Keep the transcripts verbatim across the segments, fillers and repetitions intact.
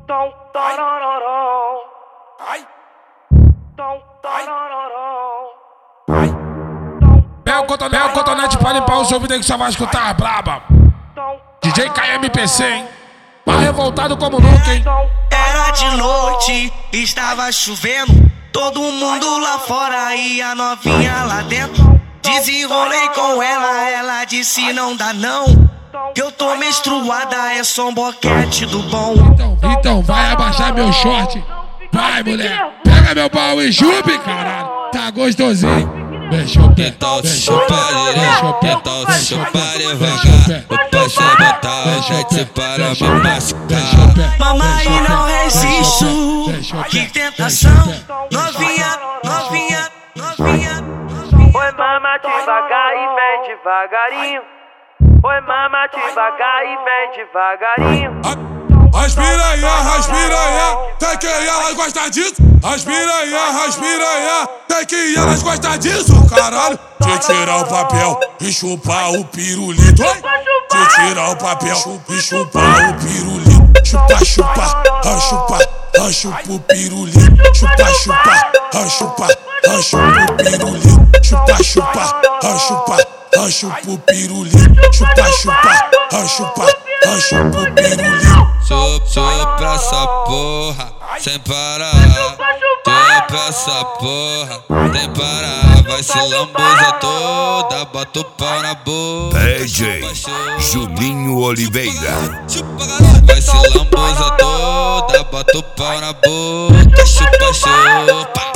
Tom, tarararão. Ai. Tom, tarararão. Ai. Pega o cotonete, pega o cotonete pra limpar os ouvidos aí que só vai escutar braba. D J K M P C, hein? Mais revoltado como nunca, hein? Era de noite, estava chovendo. Todo mundo lá fora e a novinha lá dentro. Desenrolei com ela, ela disse não dá não, que eu tô menstruada, é só um boquete do bom. Então, então vai abaixar meu short. Vai, mulher, pega meu pau e chupe, caralho. Tá gostosinho. Deixa o pé, então chupa direito, então chupa devagar. O passo é botar o gente para me machucar. Mamãe não resisto, que tentação. Novinha, novinha, novinha. Oi, mama devagar e vem devagarinho. Oi, mama devagar e vem devagarinho. As piranha, as piranha, tem que elas gostam disso. As piranha, as piranha, tem que elas gostam disso, caralho. De tirar o papel e chupar o pirulito. De tirar o papel e chupar o pirulito. Chupa, chupa, ah, chupa, ah, chupa o pirulito. Chupa, chupa, ah, chupa, ah, chupa o pirulito. Chupa, chupa, ah, chupa, ah, chupa o pirulito. Chupa, chupa, ah, chupa, ah, chupa o pirulito. Sopra essa porra, sem parar. Sopra essa porra, sem parar. Vai se lambuza toda, bota o pau na boca. D J Juninho Oliveira. Vai se lambuza toda, bota o pau na boca. Chupa, chupa,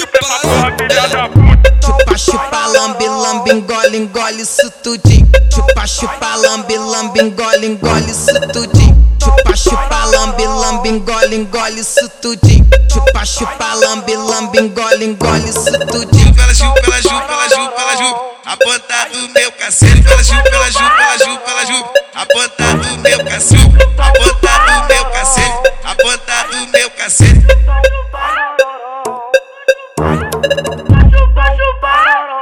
chupa. Chupa, chupa, lambe, lambe, engole, engole isso tudinho. Chupa, chupa, lambe, lambe, engole, engole isso tudinho. Chupa, chupa, lambe, lambe, engole, engole isso tudinho. Chupa, chupa, lambe, lambe, engole, engole isso tudinho. Pela chupa, pela chupa, pela chupa, pela chupa, a ponta do meu cacete. Pela chupa, pela chupa, pela chupa, pela chupa, a ponta do meu cacete. A ponta do meu cacete, a ponta do meu cacete. Chupa, chupa,